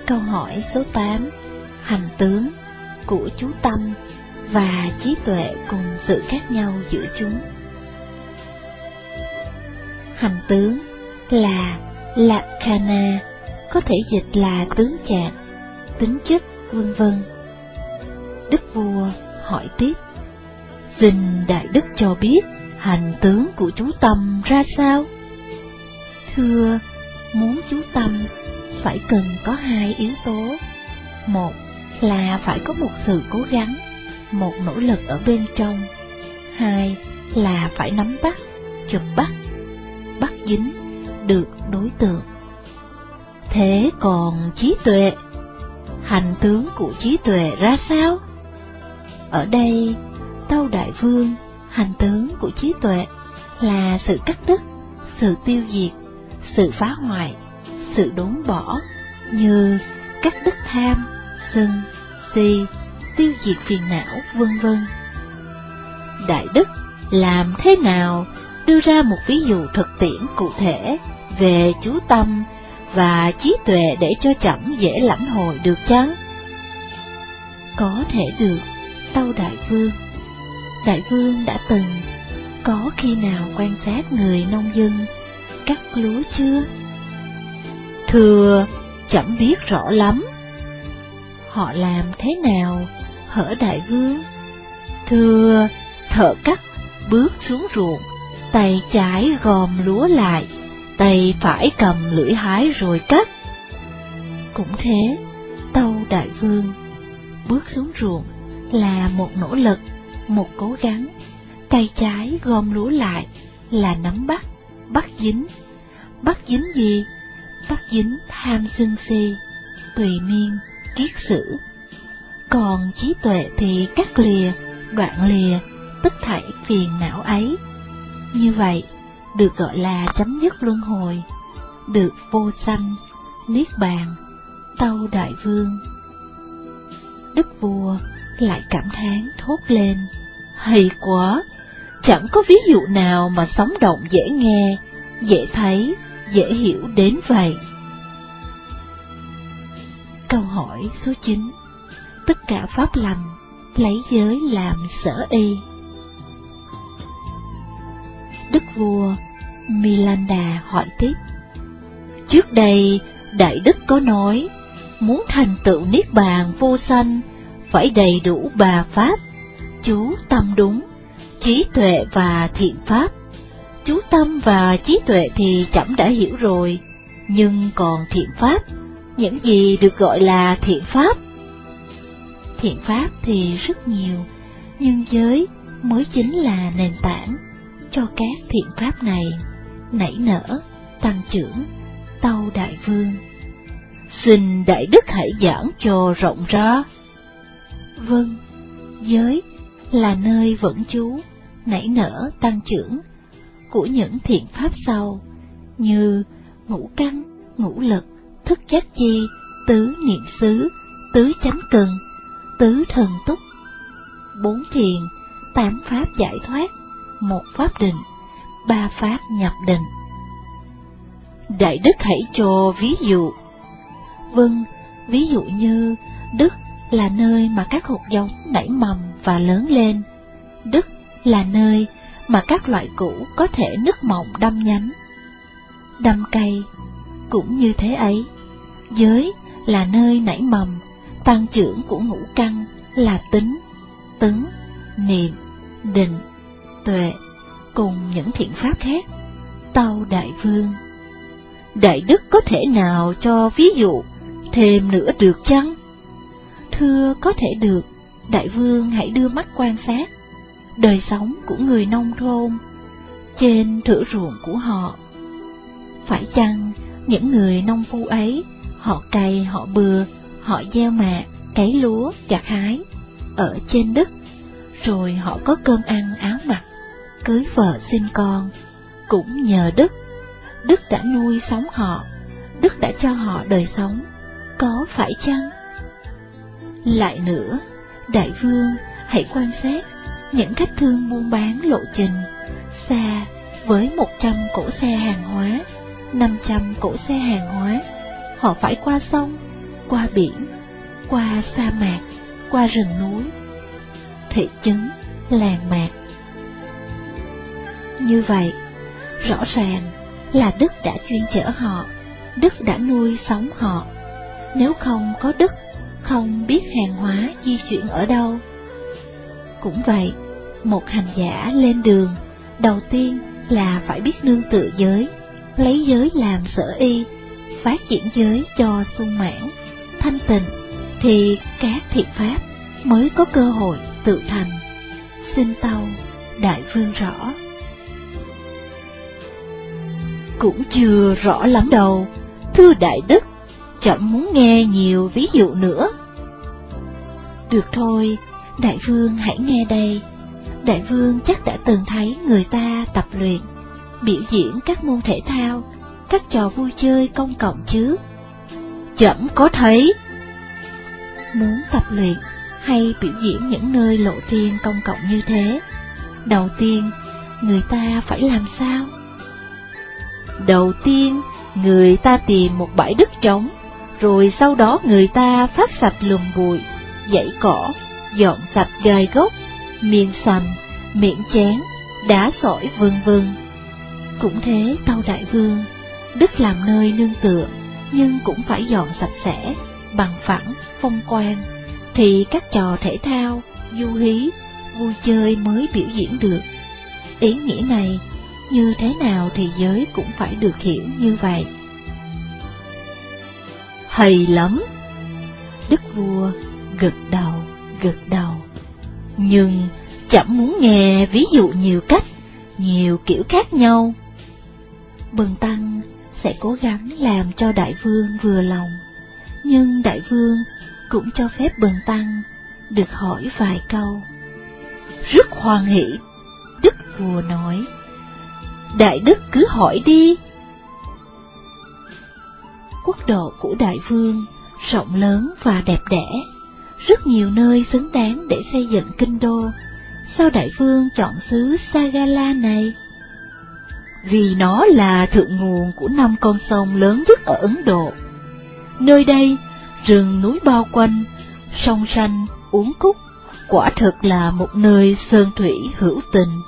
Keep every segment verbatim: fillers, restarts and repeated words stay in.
Câu hỏi số tám. Hành tướng của chú tâm và trí tuệ cùng sự khác nhau giữa chúng. Hành tướng là Lakkhana, có thể dịch là tướng trạng, tính chất, vân vân. Đức vua hỏi tiếp: xin đại đức cho biết hành tướng của chú tâm ra sao? Thưa, muốn chú tâm phải cần có hai yếu tố. Một là phải có một sự cố gắng, một nỗ lực ở bên trong. Hai là phải nắm bắt, chụp bắt, bắt dính được đối tượng. Thế còn trí tuệ, hành tướng của trí tuệ ra sao? Ở đây, Tâu Đại Vương, hành tướng của trí tuệ là sự cắt đứt, sự tiêu diệt, sự phá hoại, sự đốn bỏ, như cắt đứt tham, sân, si, tiêu diệt phiền não, vân vân. Đại đức làm thế nào đưa ra một ví dụ thực tiễn cụ thể về chú tâm và trí tuệ để cho trẫm dễ lãnh hội được chăng? Có thể được, Tâu Đại Vương. Đại Vương đã từng có khi nào quan sát người nông dân cắt lúa chưa? Thưa, trẫm biết rõ lắm. Họ làm thế nào, hở Đại Vương? Thưa, thợ cắt bước xuống ruộng, tay trái gom lúa lại, tay phải cầm lưỡi hái rồi cắt. Cũng thế, Tâu Đại Vương, bước xuống ruộng là một nỗ lực, một cố gắng. Tay trái gom lúa lại là nắm bắt, bắt dính. Bắt dính gì? Bắt dính tham sân si, tùy miên, kiết sử. Còn trí tuệ thì cắt lìa, đoạn lìa tất thảy phiền não ấy. Như vậy được gọi là chấm dứt luân hồi, được vô sanh, niết bàn, Tâu Đại Vương. Đức vua lại cảm thán thốt lên: hay quá, chẳng có ví dụ nào mà sống động dễ nghe, dễ thấy, dễ hiểu đến vậy. Câu hỏi số chín. Tất cả pháp lành lấy giới làm sở y. Đức vua Milanda hỏi tiếp: trước đây Đại Đức có nói, muốn thành tựu niết bàn vô sanh phải đầy đủ ba pháp: chú tâm đúng, trí tuệ và thiện pháp. Chú tâm và trí tuệ thì trẫm đã hiểu rồi, nhưng còn thiện pháp, những gì được gọi là thiện pháp? Thiện pháp thì rất nhiều, nhưng giới mới chính là nền tảng cho các thiện pháp này nảy nở, tăng trưởng, Tâu Đại Vương. Xin Đại Đức hãy giảng cho rộng ra. Vâng, giới là nơi vững trú, nảy nở, tăng trưởng của những thiện pháp sau, như ngũ căn, ngũ lực, thức giác chi, tứ niệm xứ, tứ chánh cần, tứ thần túc, bốn thiền, tám pháp giải thoát, một pháp định, ba pháp nhập định. Đại Đức hãy cho ví dụ. Vâng, ví dụ như đức là nơi mà các hột giống nảy mầm và lớn lên. Đức là nơi mà các loại củ có thể nứt mộng đâm nhánh. Đâm cây cũng như thế ấy. Giới là nơi nảy mầm, tăng trưởng của ngũ căn là tính, tứ, niệm, định, tuệ, cùng những thiện pháp khác, Tâu Đại Vương. Đại Đức có thể nào cho ví dụ thêm nữa được chăng? Thưa, có thể được. Đại Vương hãy đưa mắt quan sát đời sống của người nông thôn trên thửa ruộng của họ. Phải chăng những người nông phu ấy, họ cày, họ bừa, họ gieo mạ, cấy lúa, gặt hái ở trên đất, rồi họ có cơm ăn áo mặc, cưới vợ sinh con, cũng nhờ Đức. Đức đã nuôi sống họ, Đức đã cho họ đời sống, có phải chăng? Lại nữa, Đại Vương hãy quan sát những khách thương buôn bán lộ trình xa với một trăm cỗ xe hàng hóa, năm trăm cỗ xe hàng hóa. Họ phải qua sông, qua biển, qua sa mạc, qua rừng núi, thị trấn, làng mạc. Như vậy, rõ ràng là đất đã chuyên chở họ, đất đã nuôi sống họ. Nếu không có đất, không biết hàng hóa di chuyển ở đâu. Cũng vậy, một hành giả lên đường, đầu tiên là phải biết nương tựa giới, lấy giới làm sở y, phát triển giới cho sung mãn, thanh tịnh, thì các thiện pháp mới có cơ hội tự thành. Xin tâu Đại Vương rõ. Cũng chưa rõ lắm đâu, thưa Đại Đức, chậm muốn nghe nhiều ví dụ nữa. Được thôi, Đại Vương hãy nghe đây. Đại Vương chắc đã từng thấy người ta tập luyện, biểu diễn các môn thể thao, các trò vui chơi công cộng chứ? Chậm có thấy. Muốn tập luyện hay biểu diễn những nơi lộ thiên công cộng như thế, đầu tiên người ta phải làm sao? Đầu tiên người ta tìm một bãi đất trống, rồi sau đó người ta phát sạch lùm bụi, dãy cỏ, dọn sạch gai gốc, miếng sành, miệng chén, đá sỏi vân vân. Cũng thế tâu Đại Vương, đất làm nơi nương tựa, nhưng cũng phải dọn sạch sẽ, bằng phẳng, phong quang, thì các trò thể thao, du hí, vui chơi mới biểu diễn được. Ý nghĩa này, như thế nào thì giới cũng phải được hiểu như vậy. Hay lắm. Đức vua gật đầu, gật đầu. Nhưng chẳng muốn nghe ví dụ nhiều cách, nhiều kiểu khác nhau. Bần tăng sẽ cố gắng làm cho Đại Vương vừa lòng, nhưng Đại Vương cũng cho phép bần tăng được hỏi vài câu. Rất hoan hỷ, Đức vua nói. Đại Đức cứ hỏi đi. Quốc độ của Đại Vương rộng lớn và đẹp đẽ, rất nhiều nơi xứng đáng để xây dựng kinh đô. Sao Đại Vương chọn xứ Sagala này? Vì nó là thượng nguồn của năm con sông lớn nhất ở Ấn Độ. Nơi đây, rừng núi bao quanh, sông xanh, uốn cúc, quả thực là một nơi sơn thủy hữu tình.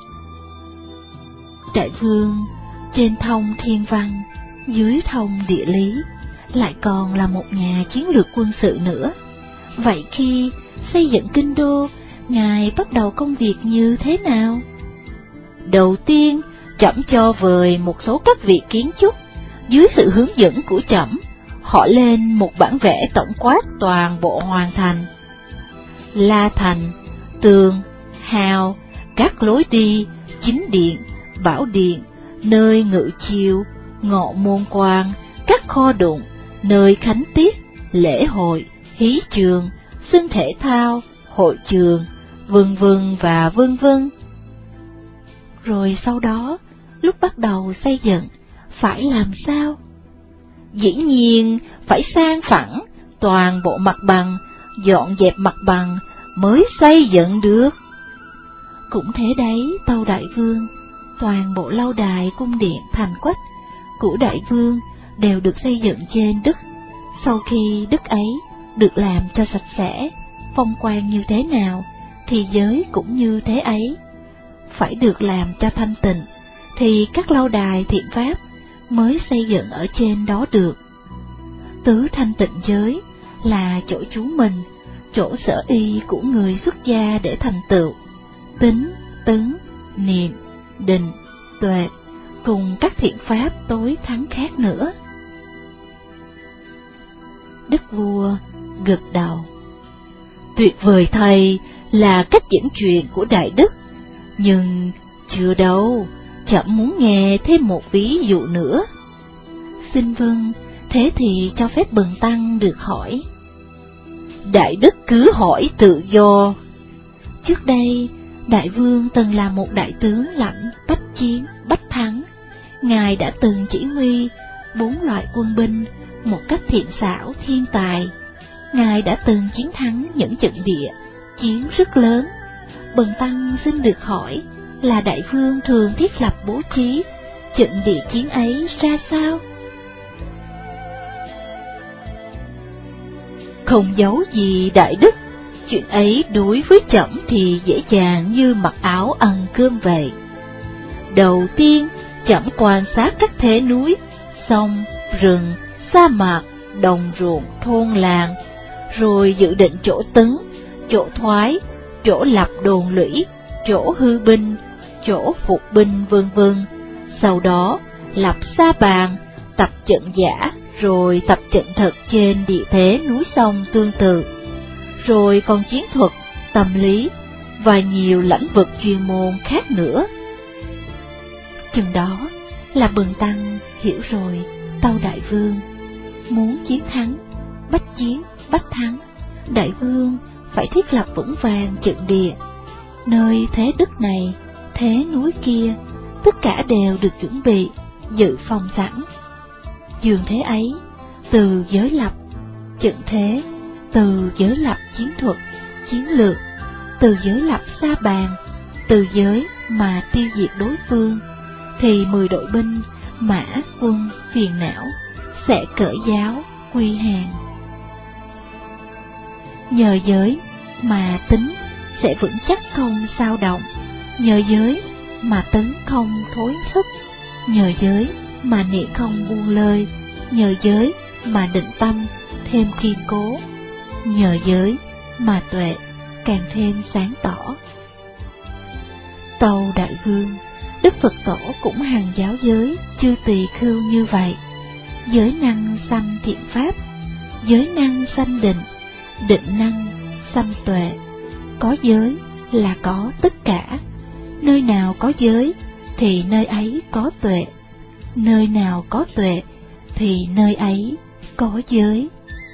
Đại Vương trên thông thiên văn, dưới thông địa lý, lại còn là một nhà chiến lược quân sự nữa. Vậy khi xây dựng kinh đô, Ngài bắt đầu công việc như thế nào? Đầu tiên, Trẫm cho vời một số các vị kiến trúc, dưới sự hướng dẫn của Trẫm, họ lên một bản vẽ tổng quát toàn bộ hoàn thành. La thành, tường, hào, các lối đi, chính điện, bảo điện, nơi ngự chiêu, ngọ môn quan, các kho đụng, nơi khánh tiết, lễ hội, hí trường, sân thể thao, hội trường, vân vân và vân vân. Rồi sau đó, lúc bắt đầu xây dựng, phải làm sao? Dĩ nhiên phải san phẳng toàn bộ mặt bằng, dọn dẹp mặt bằng mới xây dựng được. Cũng thế đấy tâu Đại Vương, toàn bộ lâu đài, cung điện, thành quách của Đại Vương đều được xây dựng trên đất. Sau khi đất ấy được làm cho sạch sẽ, phong quang như thế nào, thì giới cũng như thế ấy. Phải được làm cho thanh tịnh, thì các lâu đài thiện pháp mới xây dựng ở trên đó được. Tứ thanh tịnh giới là chỗ trú mình, chỗ sở y của người xuất gia để thành tựu tính, tấn, niệm, định, tuệ, cùng các thiện pháp tối thắng khác nữa. Đức vua gật đầu. Tuyệt vời thầy, là cách dẫn chuyện của Đại Đức, nhưng chưa đâu, Trẫm muốn nghe thêm một ví dụ nữa. Xin vâng, thế thì cho phép bần tăng được hỏi. Đại Đức cứ hỏi tự do. Trước đây, Đại Vương từng là một đại tướng lãnh bách chiến, bách thắng. Ngài đã từng chỉ huy bốn loại quân binh một cách thiện xảo thiên tài. Ngài đã từng chiến thắng những trận địa, chiến rất lớn. Bần tăng xin được hỏi là Đại Vương thường thiết lập bố trí trận địa chiến ấy ra sao? Không giấu gì đại đức, chuyện ấy đối với trẫm thì dễ dàng như mặc áo ăn cơm vậy. Đầu tiên, trẫm quan sát các thế núi, sông, rừng, sa mạc, đồng ruộng, thôn làng, rồi dự định chỗ tấn, chỗ thoái, chỗ lập đồn lũy, chỗ hư binh, chỗ phục binh vân vân. Sau đó, lập sa bàn, tập trận giả, rồi tập trận thực trên địa thế núi sông tương tự. Rồi còn chiến thuật, tâm lý, và nhiều lĩnh vực chuyên môn khác nữa. Chừng đó là Bần Tăng hiểu rồi tâu đại vương. Muốn chiến thắng, bách chiến, bách thắng, đại vương phải thiết lập vững vàng trận địa. Nơi thế đất này, thế núi kia, tất cả đều được chuẩn bị, dự phòng sẵn. Dường thế ấy, từ giới lập, trận thế, từ giới lập chiến thuật, chiến lược, từ giới lập sa bàn, từ giới mà tiêu diệt đối phương, thì mười đội binh, mã, quân, phiền não sẽ cởi giáo, quy hàng. Nhờ giới mà tính sẽ vững chắc không sao động, nhờ giới mà tấn không thối thức, nhờ giới mà niệm không buông lơi, nhờ giới mà định tâm thêm kiên cố, nhờ giới mà tuệ càng thêm sáng tỏ. Tâu đại vương, Đức Phật Tổ cũng hằng giáo giới chư tỳ khưu như vậy. Giới năng sanh thiện pháp, giới năng sanh định, định năng sanh tuệ. Có giới là có tất cả, nơi nào có giới thì nơi ấy có tuệ, nơi nào có tuệ thì nơi ấy có giới.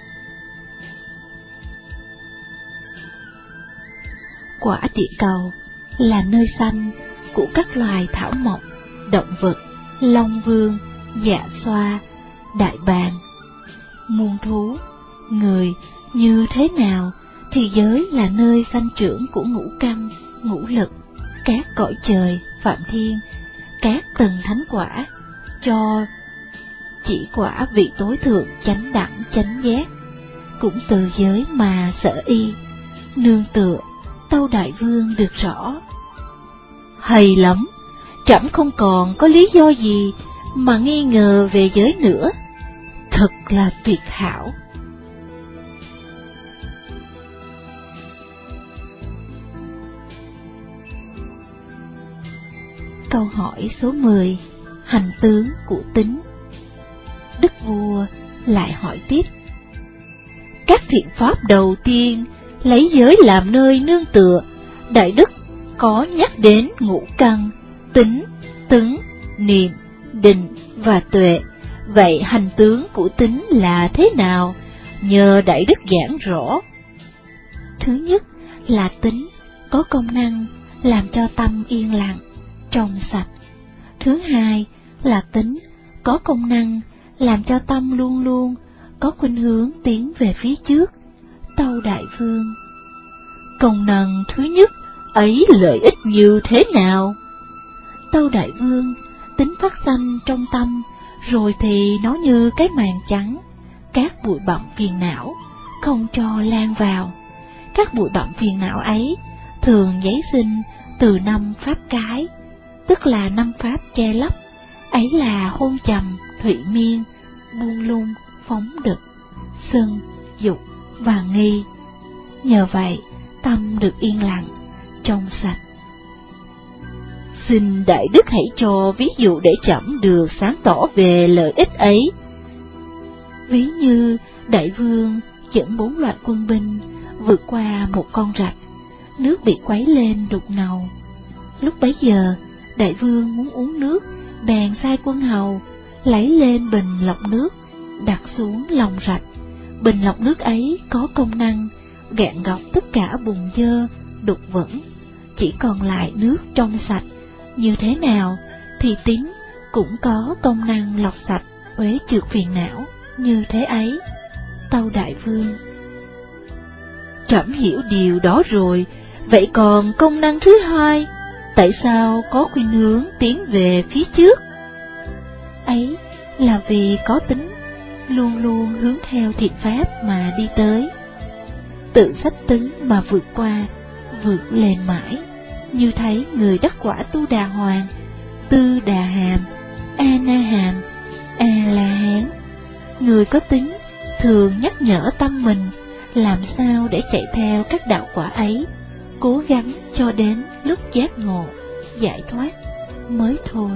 Quả địa cầu là nơi sanh của các loài thảo mộc, động vật, long vương, dạ xoa, đại bàng, muôn thú, người như thế nào thì giới là nơi sanh trưởng của ngũ căn, ngũ lực, các cõi trời, phạm thiên, các tầng thánh quả, cho chỉ quả vị tối thượng chánh đẳng chánh giác. Cũng từ giới mà sở y, nương tựa, tâu đại vương được rõ. Hay lắm, trẫm không còn có lý do gì mà nghi ngờ về giới nữa. Thật là tuyệt hảo. Câu hỏi số mười. Hành tướng của tính. Đức vua lại hỏi tiếp. Các thiện pháp đầu tiên lấy giới làm nơi nương tựa, đại đức có nhắc đến ngũ căn, tính, tấn, niệm, định và tuệ. Vậy hành tướng của tính là thế nào? Nhờ đại đức giảng rõ. Thứ nhất là tính có công năng làm cho tâm yên lặng, trong sạch. Thứ hai là tính có công năng làm cho tâm luôn luôn có khuynh hướng tiến về phía trước. Tâu đại vương, công năng thứ nhất ấy lợi ích như thế nào? Tâu đại vương, tính phát sanh trong tâm, rồi thì nó như cái màn trắng, các bụi bặm phiền não không cho lan vào. Các bụi bặm phiền não ấy thường giấy sinh từ năm pháp cái, tức là năm pháp che lấp, ấy là hôn trầm, thụy miên, buông lung, phóng đực, sân, dục và nghi. Nhờ vậy, tâm được yên lặng, trong sạch. Xin đại đức hãy cho ví dụ để trẫm được sáng tỏ về lợi ích ấy. Ví như đại vương dẫn bốn loạt quân binh vượt qua một con rạch, nước bị quấy lên đục ngầu. Lúc bấy giờ, đại vương muốn uống nước, bèn sai quân hầu lấy lên bình lọc nước, đặt xuống lòng rạch. Bình lọc nước ấy có công năng gạn gọc tất cả bùn dơ, đục vẩn, chỉ còn lại nước trong sạch. Như thế nào thì tính cũng có công năng lọc sạch uế trượt phiền não như thế ấy. Tâu đại vương, trẫm hiểu điều đó rồi. Vậy còn công năng thứ hai, tại sao có khuynh hướng tiến về phía trước? Ấy là vì có tính luôn luôn hướng theo thiện pháp mà đi tới. tự xách tứng mà vượt qua, vượt lên mãi, như thấy người đắc quả Tu Đà Hoàng, Tư Đà Hàm, A Na Hàm, A La Hán. Người có tính thường nhắc nhở tâm mình làm sao để chạy theo các đạo quả ấy, cố gắng cho đến lúc giác ngộ, giải thoát mới thôi.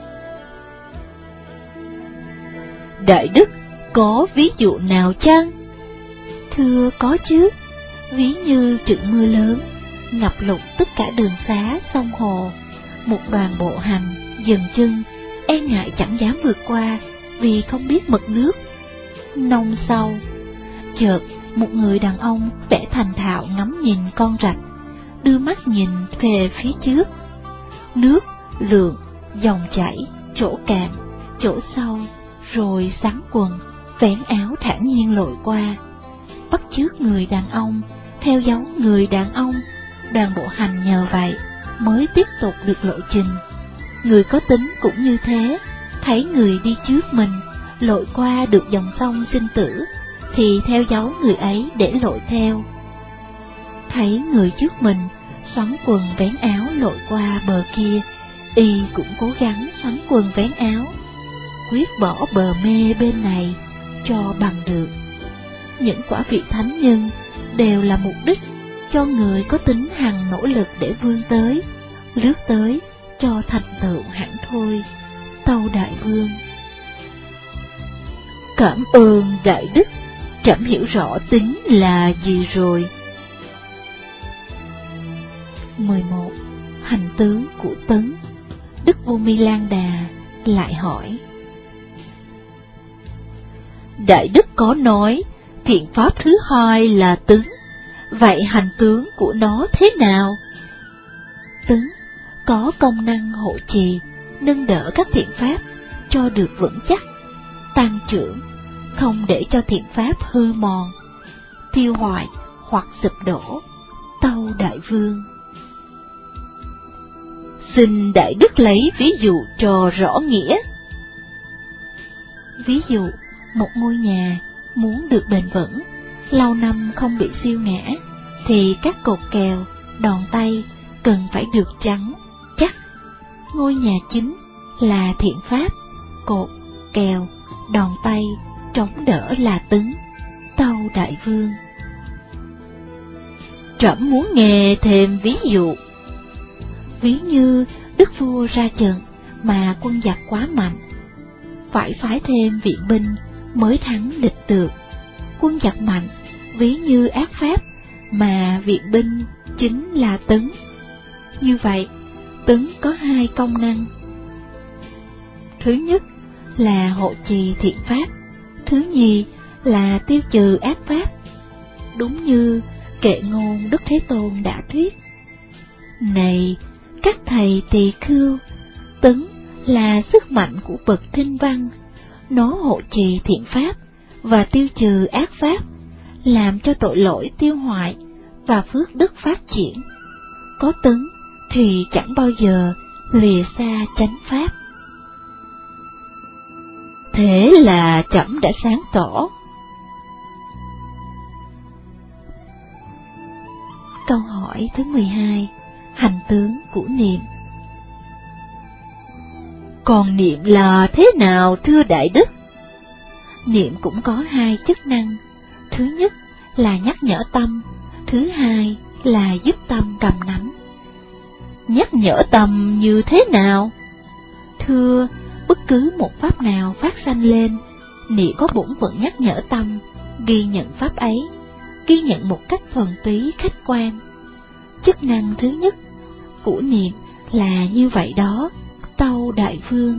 Đại đức có ví dụ nào chăng? Thưa có chứ. Ví như trận mưa lớn ngập lụt tất cả đường xá sông hồ, một đoàn bộ hành dừng chân, e ngại chẳng dám vượt qua vì không biết mực nước nông sâu. Chợt một người đàn ông vẻ thành thạo ngắm nhìn con rạch, đưa mắt nhìn về phía trước. Nước lượn, dòng chảy, chỗ cạn, chỗ sâu, rồi xắn quần, vén áo thản nhiên lội qua. Bắt chước người đàn ông, theo dấu người đàn ông, đoàn bộ hành nhờ vậy mới tiếp tục được lộ trình. Người có tính cũng như thế, thấy người đi trước mình lội qua được dòng sông sinh tử, thì theo dấu người ấy để lội theo. Thấy người trước mình xoắn quần vén áo lội qua bờ kia, y cũng cố gắng xoắn quần vén áo, quyết bỏ bờ mê bên này cho bằng được. Những quả vị thánh nhân đều là mục đích cho người có tính hằng nỗ lực để vươn tới, lướt tới cho thành tựu hẳn thôi. Tâu Đại Vương: Cảm ơn Đại Đức, trẫm hiểu rõ tính là gì rồi. mười một. Hành tướng của Tấn. Đức Vua Mi Lan Đà lại hỏi: Đại Đức có nói thiện pháp thứ hai là tấn, vậy hành tướng của nó thế nào? Tấn có công năng hộ trì, nâng đỡ các thiện pháp cho được vững chắc, tăng trưởng, không để cho thiện pháp hư mòn, tiêu hoại hoặc sụp đổ. Tâu Đại Vương: Xin Đại Đức lấy ví dụ cho rõ nghĩa. Ví dụ, một ngôi nhà muốn được bền vững, lâu năm không bị siêu ngã, thì các cột kèo, đòn tay cần phải được trắng, chắc. Ngôi nhà chính là thiện pháp, cột, kèo, đòn tay, chống đỡ là tấn. Tâu Đại Vương: Trẫm muốn nghe thêm ví dụ. Ví như đức vua ra trận mà quân giặc quá mạnh, phải phái thêm viện binh mới thắng địch được. Quân giặc mạnh, ví như ác pháp, mà viện binh chính là tấn. Như vậy, tấn có hai công năng. Thứ nhất là hộ trì thiện pháp, thứ nhì là tiêu trừ ác pháp. Đúng như Kệ Ngôn Đức Thế Tôn đã thuyết: Này các thầy tỳ khưu, tấn là sức mạnh của bậc thinh văn, nó hộ trì thiện pháp và tiêu trừ ác pháp, làm cho tội lỗi tiêu hoại và phước đức phát triển. Có tấn thì chẳng bao giờ lìa xa chánh pháp. Thế là trẫm đã sáng tỏ. Câu hỏi thứ mười hai. Hành tướng của niệm. Còn niệm là thế nào thưa Đại Đức? Niệm cũng có hai chức năng. Thứ nhất là nhắc nhở tâm, thứ hai là giúp tâm cầm nắm. Nhắc nhở tâm như thế nào? Thưa, bất cứ một pháp nào phát sanh lên, niệm có bổn phận nhắc nhở tâm, ghi nhận pháp ấy, ghi nhận một cách thuần túy khách quan. Chức năng thứ nhất của niệm là như vậy đó. Tâu Đại Vương: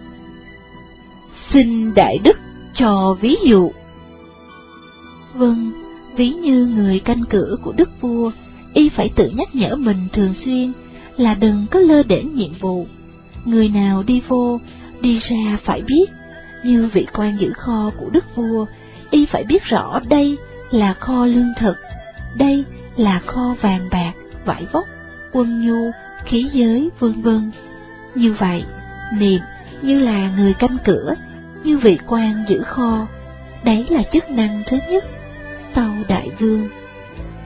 Xin Đại Đức cho ví dụ. Vâng, ví như người canh cửa của đức vua, y phải tự nhắc nhở mình thường xuyên là đừng có lơ đễnh nhiệm vụ. Người nào đi vô, đi ra phải biết. Như vị quan giữ kho của đức vua, y phải biết rõ đây là kho lương thực, đây là kho vàng bạc, vải vóc, quân nhu, khí giới, vân vân. Như vậy, niệm như là người canh cửa, như vị quan giữ kho, đấy là chức năng thứ nhất. Tâu Đại Vương: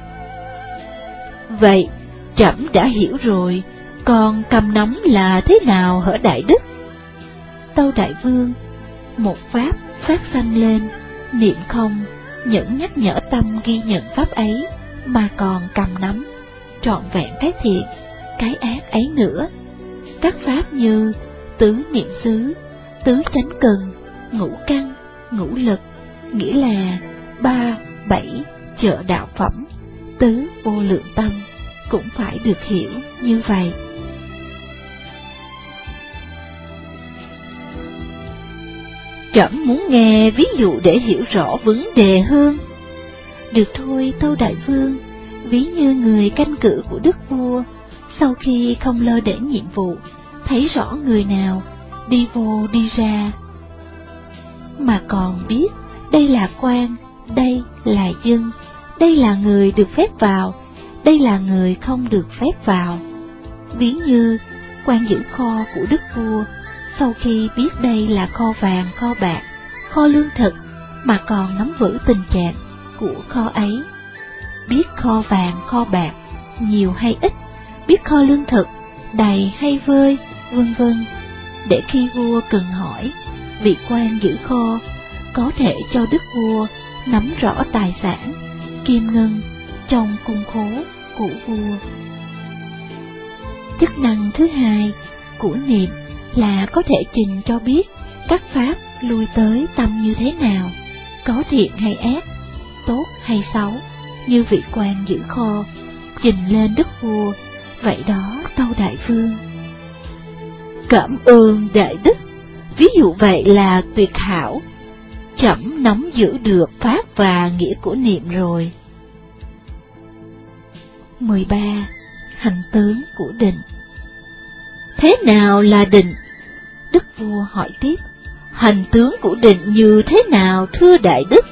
Vậy, trẫm đã hiểu rồi, còn cầm nắm là thế nào hở Đại Đức? Tâu Đại Vương, một pháp phát sanh lên, niệm không, những nhắc nhở tâm ghi nhận pháp ấy, mà còn cầm nắm, trọn vẹn cái thiện, cái ác ấy nữa. Các pháp như tứ niệm xứ, tứ chánh cần, ngũ căn, ngũ lực, nghĩa là ba, bảy, chợ đạo phẩm, tứ vô lượng tâm, cũng phải được hiểu như vậy. Trẫm muốn nghe ví dụ để hiểu rõ vấn đề hơn. Được thôi Tâu Đại Vương, ví như người canh cử của đức vua, sau khi không lơ đễnh nhiệm vụ, thấy rõ người nào đi vô đi ra, mà còn biết đây là quan, đây là dân, đây là người được phép vào, đây là người không được phép vào. Ví như quan giữ kho của đức vua, sau khi biết đây là kho vàng, kho bạc, kho lương thực, mà còn nắm vững tình trạng của kho ấy, biết kho vàng, kho bạc nhiều hay ít, biết kho lương thực đầy hay vơi, vân vân, để khi vua cần hỏi, vị quan giữ kho có thể cho đức vua nắm rõ tài sản, kim ngân trong cung khố của vua. Chức năng thứ hai của niệm là có thể trình cho biết các pháp lui tới tâm như thế nào, có thiện hay ác, tốt hay xấu, như vị quan giữ kho trình lên đức vua. Vậy đó Tâu Đại Vương. Cảm ơn Đại Đức, ví dụ vậy là tuyệt hảo, trẫm nắm giữ được pháp và nghĩa của niệm rồi. mười ba. Hành tướng của định. Thế nào là định? Đức vua hỏi tiếp, hành tướng của định như thế nào thưa Đại Đức?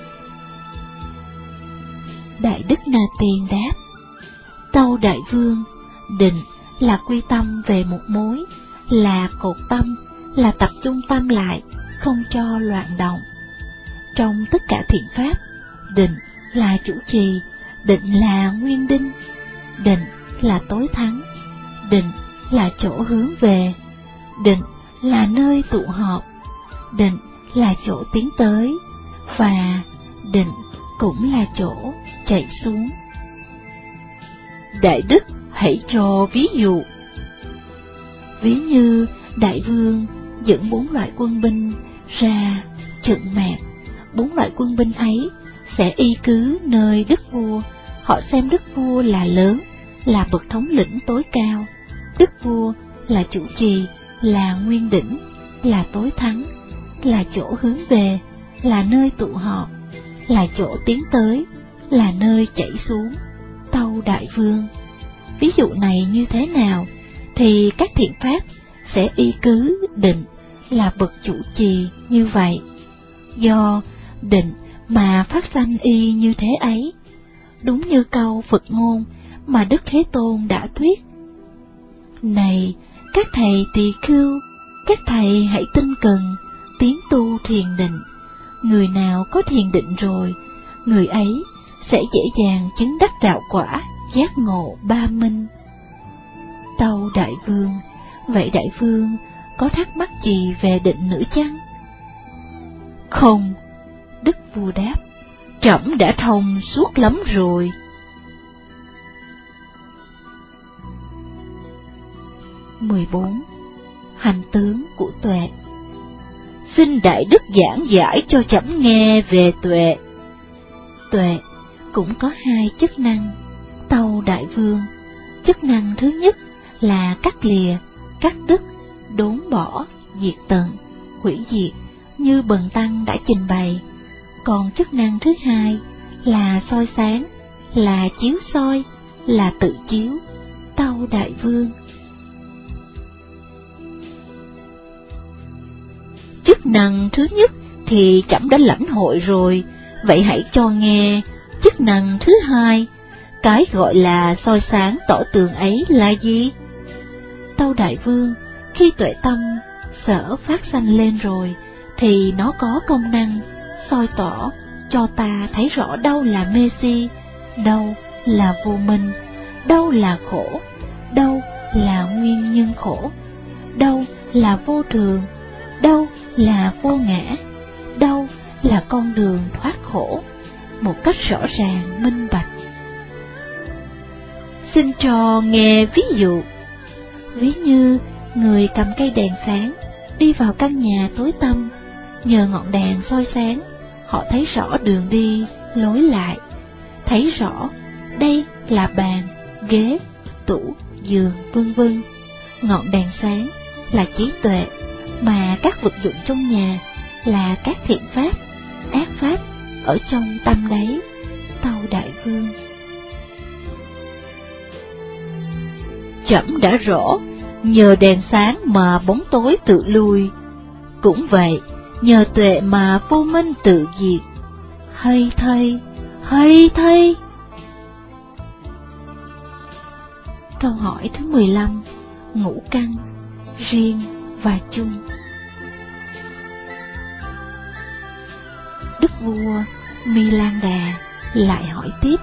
Đại Đức Na Tiên đáp, Tâu Đại Vương, định là quy tâm về một mối, là cột tâm, là tập trung tâm lại, không cho loạn động. Trong tất cả thiện pháp, định là chủ trì, định là nguyên đinh, định là tối thắng, định là chỗ hướng về, định là nơi tụ họp, định là chỗ tiến tới, và định cũng là chỗ chạy xuống. Đại Đức hãy cho ví dụ. Ví như Đại Vương dẫn bốn loại quân binh ra trận mạc, bốn loại quân binh ấy sẽ y cứ nơi đức vua, họ xem đức vua là lớn, là bậc thống lĩnh tối cao, đức vua là chủ trì, là nguyên đỉnh, là tối thắng, là chỗ hướng về, là nơi tụ họp, là chỗ tiến tới, là nơi chảy xuống. Tâu Đại Vương, ví dụ này như thế nào thì các thiện pháp sẽ y cứ định là bậc chủ trì như vậy. Do định mà phát sanh y như thế ấy, đúng như câu Phật ngôn mà Đức Thế Tôn đã thuyết. Này các thầy tỳ khưu, các thầy hãy tinh cần tiến tu thiền định. Người nào có thiền định rồi, người ấy sẽ dễ dàng chứng đắc đạo quả giác ngộ ba minh. Tâu Đại Vương, vậy Đại Vương có thắc mắc gì về định nữa chăng? Không, đức vua đáp, trẫm đã thông suốt lắm rồi. mười bốn. Hành tướng của tuệ. Xin Đại Đức giảng giải cho trẫm nghe về tuệ. Tuệ cũng có hai chức năng. Tâu Đại Vương, chức năng thứ nhất là cắt lìa, cắt đứt, đốn bỏ, diệt tận, hủy diệt như Bần Tăng đã trình bày. Còn chức năng thứ hai là soi sáng, là chiếu soi, là tự chiếu. Tâu Đại Vương, chức năng thứ nhất thì trẫm đã lãnh hội rồi, vậy hãy cho nghe chức năng thứ hai. Cái gọi là soi sáng tỏ tường ấy là gì? Tâu Đại Vương, khi tuệ tâm sở phát sanh lên rồi, thì nó có công năng soi tỏ cho ta thấy rõ đâu là mê si, đâu là vô minh, đâu là khổ, đâu là nguyên nhân khổ, đâu là vô thường, đâu là vô ngã, đâu là con đường thoát khổ, một cách rõ ràng minh bạch. Xin cho nghe ví dụ. Ví như người cầm cây đèn sáng đi vào căn nhà tối tăm, nhờ ngọn đèn soi sáng, họ thấy rõ đường đi, lối lại, thấy rõ đây là bàn, ghế, tủ, giường, vân vân. Ngọn đèn sáng là trí tuệ, mà các vật dụng trong nhà là các thiện pháp, ác pháp ở trong tâm đáy. Tâu Đại Vương. Trẫm đã rõ, nhờ đèn sáng mà bóng tối tự lui, cũng vậy, nhờ tuệ mà vô minh tự diệt. Hay thay, hay thay. Câu hỏi thứ mười lăm. Ngũ căn, riêng và chung. Đức vua Mi Lan Đà lại hỏi tiếp.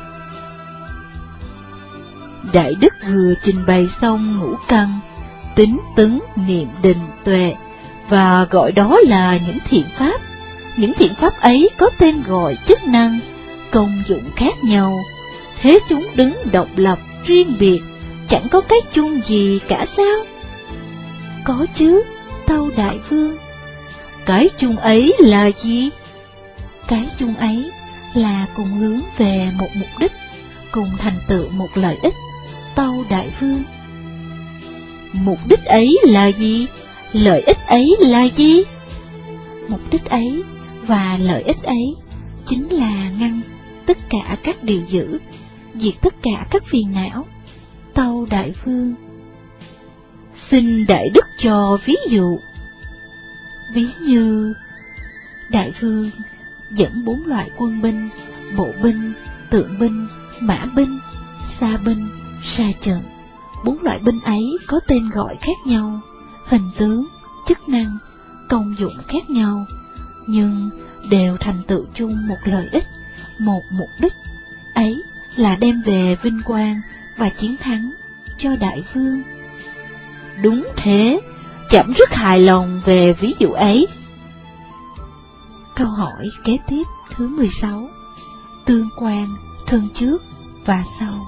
Đại đức vừa trình bày xong ngũ căn, tính tấn, niệm, định, tuệ, và gọi đó là những thiện pháp. Những thiện pháp ấy có tên gọi, chức năng, công dụng khác nhau, thế chúng đứng độc lập, riêng biệt, chẳng có cái chung gì cả sao? Có chứ, tâu Đại Vương. Cái chung ấy là gì? Cái chung ấy là cùng hướng về một mục đích, cùng thành tựu một lợi ích, tâu Đại Vương. Mục đích ấy là gì? Lợi ích ấy là gì? Mục đích ấy và lợi ích ấy chính là ngăn tất cả các điều dữ, diệt tất cả các phiền não, tâu Đại Vương. Xin Đại Đức cho ví dụ. Ví như Đại Vương dẫn bốn loại quân binh, bộ binh, tượng binh, mã binh, xa binh ra trận. Bốn loại binh ấy có tên gọi khác nhau, hình tướng, chức năng, công dụng khác nhau, nhưng đều thành tựu chung một lợi ích, một mục đích, ấy là đem về vinh quang và chiến thắng cho Đại Vương. Đúng thế, trẫm rất hài lòng về ví dụ ấy. Câu hỏi kế tiếp thứ mười sáu. Tương quan, thân trước và sau.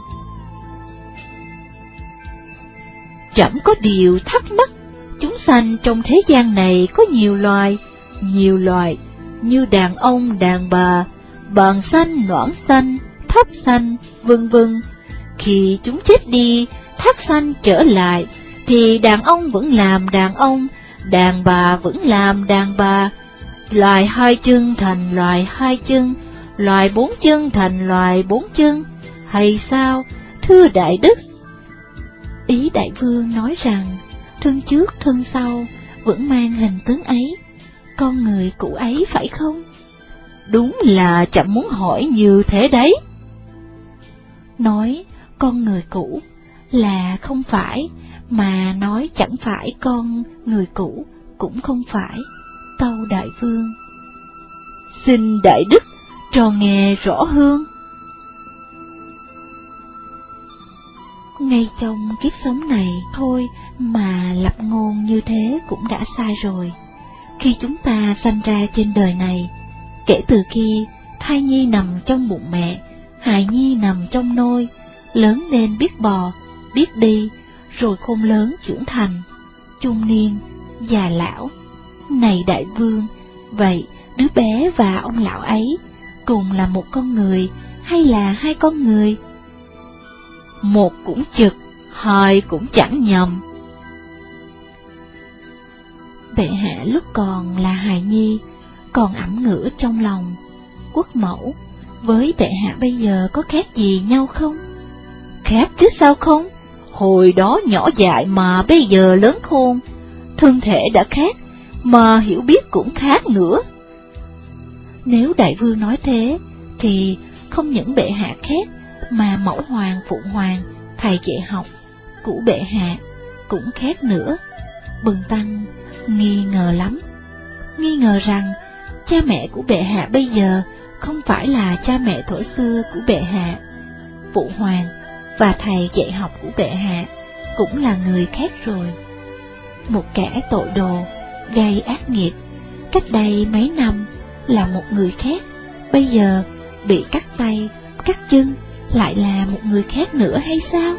Trẫm có điều thắc mắc, chúng sanh trong thế gian này có nhiều loài, nhiều loài, như đàn ông, đàn bà, bàn xanh, noãn xanh, thấp xanh, vân vân. Khi chúng chết đi, thác xanh trở lại, thì đàn ông vẫn làm đàn ông, đàn bà vẫn làm đàn bà, loài hai chân thành loài hai chân, loài bốn chân thành loài bốn chân, hay sao, thưa Đại Đức? Ý Đại Vương nói rằng, thân trước thân sau vẫn mang hình tướng ấy, con người cũ ấy phải không? Đúng là trẫm muốn hỏi như thế đấy. Nói con người cũ là không phải, mà nói chẳng phải con người cũ cũng không phải, tâu Đại Vương. Xin Đại Đức cho nghe rõ hơn. Ngay trong kiếp sống này thôi mà lập ngôn như thế cũng đã sai rồi. Khi chúng ta sanh ra trên đời này, kể từ khi thai nhi nằm trong bụng mẹ, hài nhi nằm trong nôi, lớn lên biết bò, biết đi, rồi khôn lớn trưởng thành, trung niên, già lão. Này Đại Vương, vậy đứa bé và ông lão ấy cùng là một con người hay là hai con người? Một cũng chực, hai cũng chẳng nhầm. Bệ hạ lúc còn là hài nhi, còn ẵm ngữ trong lòng, quốc mẫu với bệ hạ bây giờ có khác gì nhau không? Khác chứ sao không? Hồi đó nhỏ dại mà bây giờ lớn khôn, thân thể đã khác, mà hiểu biết cũng khác nữa. Nếu Đại Vương nói thế, thì không những bệ hạ khác, mà mẫu hoàng, phụ hoàng, thầy dạy học của bệ hạ cũng khác nữa. Bần tăng nghi ngờ lắm, nghi ngờ rằng cha mẹ của bệ hạ bây giờ không phải là cha mẹ thuở xưa của bệ hạ. Phụ hoàng và thầy dạy học của bệ hạ cũng là người khác rồi. Một kẻ tội đồ, gây ác nghiệp, cách đây mấy năm là một người khác, bây giờ bị cắt tay, cắt chân lại là một người khác nữa hay sao?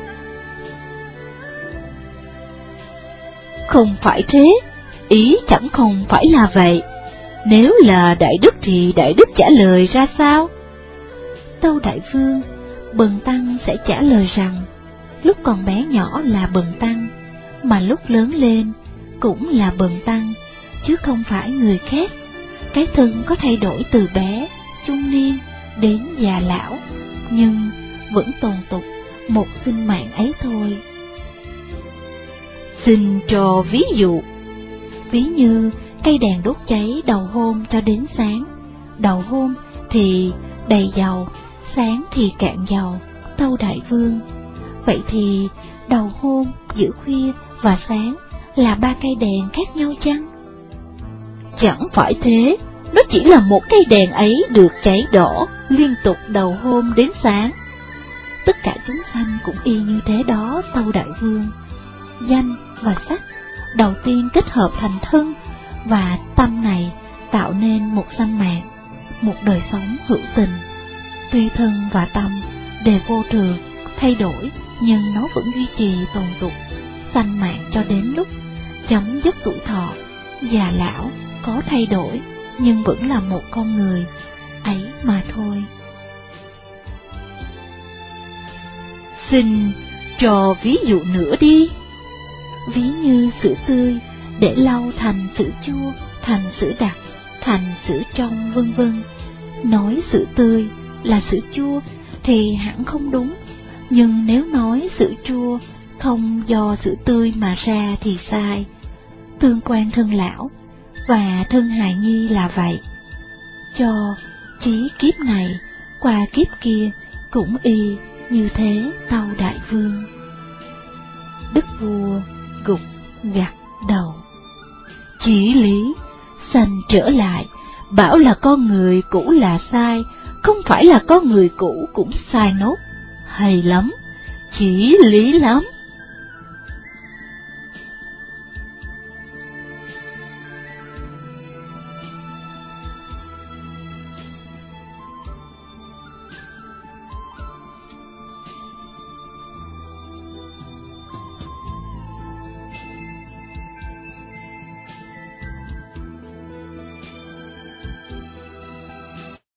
Không phải thế, ý chẳng không phải là vậy. Nếu là Đại Đức thì Đại Đức trả lời ra sao? Tâu Đại Vương, Bần Tăng sẽ trả lời rằng, lúc còn bé nhỏ là Bần Tăng, mà lúc lớn lên cũng là Bần Tăng, chứ không phải người khác. Cái thân có thay đổi từ bé, trung niên đến già lão, nhưng vẫn tồn tục một sinh mạng ấy thôi. Xin cho ví dụ. Ví như cây đèn đốt cháy đầu hôm cho đến sáng, đầu hôm thì đầy dầu, sáng thì cạn dầu, tâu Đại Vương. Vậy thì đầu hôm, giữa khuya và sáng là ba cây đèn khác nhau chăng? Chẳng phải thế, nó chỉ là một cây đèn ấy được cháy đỏ liên tục đầu hôm đến sáng. Tất cả chúng sanh cũng y như thế đó, tâu Đại Vương. Danh và sắc đầu tiên kết hợp thành thân, và tâm này tạo nên một sanh mạng, một đời sống hữu tình. Tuy thân và tâm đều vô thường, thay đổi, nhưng nó vẫn duy trì tồn tục, sanh mạng cho đến lúc chấm dứt tuổi thọ. Già lão có thay đổi, nhưng vẫn là một con người ấy mà thôi. Xin cho ví dụ nữa đi. Ví như sữa tươi để lau thành sữa chua, thành sữa đặc, thành sữa trong, vân vân. Nói sữa tươi là sữa chua thì hẳn không đúng, nhưng nếu nói sữa chua không do sữa tươi mà ra thì sai. Tương quan thân lão và thân hài nhi là vậy. Cho chí kiếp này qua kiếp kia cũng y như thế, tâu Đại Vương. Đức vua gục gặt đầu. Chỉ lý, sanh trở lại, bảo là con người cũ là sai, không phải là con người cũ cũng sai nốt. Hay lắm, chỉ lý lắm.